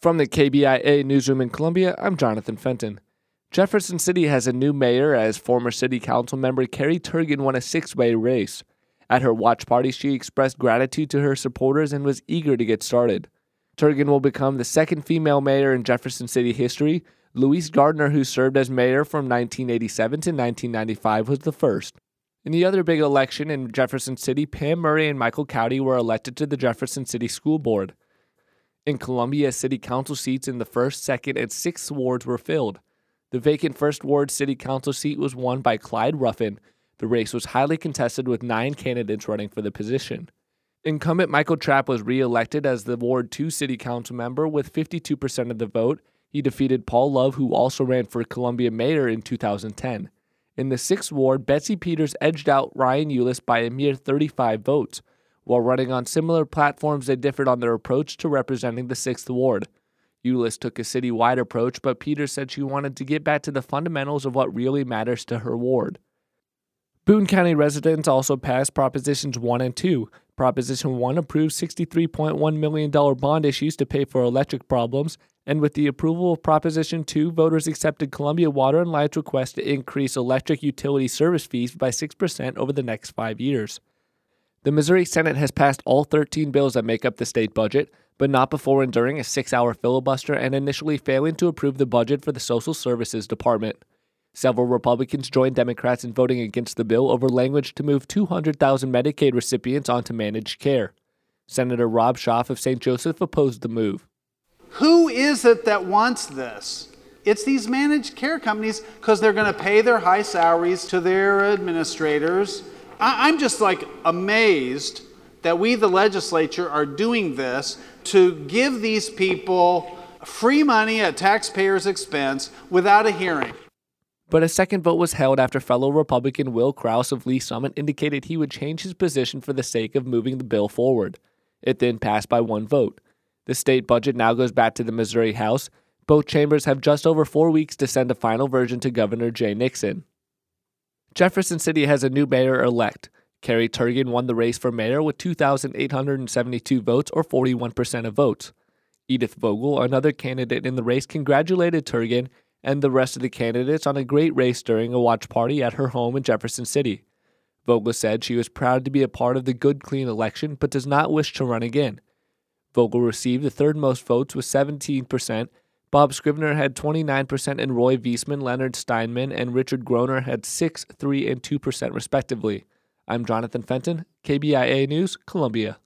From the KBIA newsroom in Columbia, I'm Jonathan Fenton. Jefferson City has a new mayor as former city council member Carrie Turgeon won a six-way race. At her watch party, she expressed gratitude to her supporters and was eager to get started. Turgeon will become the second female mayor in Jefferson City history. Louise Gardner, who served as mayor from 1987 to 1995, was the first. In the other big election in Jefferson City, Pam Murray and Michael Cowdy were elected to the Jefferson City School Board. In Columbia, city council seats in the 1st, 2nd, and 6th wards were filled. The vacant 1st Ward city council seat was won by Clyde Ruffin. The race was highly contested with 9 candidates running for the position. Incumbent Michael Trapp was re-elected as the Ward 2 city council member with 52% of the vote. He defeated Paul Love, who also ran for Columbia mayor in 2010. In the 6th Ward, Betsy Peters edged out Ryan Eulis by a mere 35 votes. While running on similar platforms, they differed on their approach to representing the 6th Ward. Eulis took a citywide approach, but Peters said she wanted to get back to the fundamentals of what really matters to her ward. Boone County residents also passed Propositions 1 and 2. Proposition 1 approved $63.1 million bond issues to pay for electric problems, and with the approval of Proposition 2, voters accepted Columbia Water and Light's request to increase electric utility service fees by 6% over the next 5 years. The Missouri Senate has passed all 13 bills that make up the state budget, but not before enduring a 6-hour filibuster and initially failing to approve the budget for the Social Services Department. Several Republicans joined Democrats in voting against the bill over language to move 200,000 Medicaid recipients onto managed care. Senator Rob Schaaf of St. Joseph opposed the move. Who is it that wants this? It's these managed care companies because they're going to pay their high salaries to their administrators. I'm just amazed that we, the legislature, are doing this to give these people free money at taxpayers' expense without a hearing. But a second vote was held after fellow Republican Will Krause of Lee Summit indicated he would change his position for the sake of moving the bill forward. It then passed by 1 vote. The state budget now goes back to the Missouri House. Both chambers have just over 4 weeks to send a final version to Governor Jay Nixon. Jefferson City has a new mayor-elect. Carrie Turgeon won the race for mayor with 2,872 votes, or 41% of votes. Edith Vogel, another candidate in the race, congratulated Turgeon and the rest of the candidates on a great race during a watch party at her home in Jefferson City. Vogel said she was proud to be a part of the good, clean election, but does not wish to run again. Vogel received the third most votes with 17%. Bob Scrivener had 29%, and Roy Wiesman, Leonard Steinman, and Richard Groner had 6, 3, and 2% respectively. I'm Jonathan Fenton, KBIA News, Columbia.